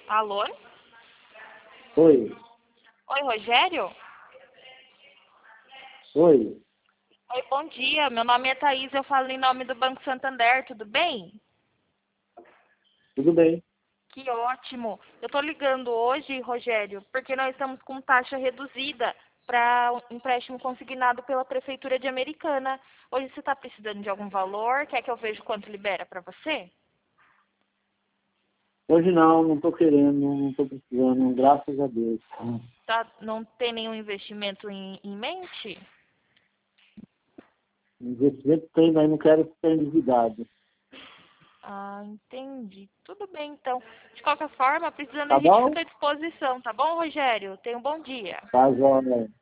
Alô? Oi, Oi, Rogério? oi, Oi, bom dia. Meu nome é Thaís, eu falo em nome do Banco Santander, tudo bem? tudo bem? Que ótimo. Eu tô ligando hoje, Rogério, porque nós estamos com taxa reduzida para um empréstimo consignado pela Prefeitura de Americana. Hoje você está precisando de algum valor? Quer que eu veja quanto libera para você? Hoje não estou querendo, não estou precisando, graças a Deus. Tá, não tem nenhum investimento em mente? Investimento tem, mas não quero ficar endividado. Ah, entendi. Tudo bem, então. De qualquer forma, precisando, a Tá gente bom? fica à disposição, tá bom, Rogério? Tenha um bom dia. Tá, joia.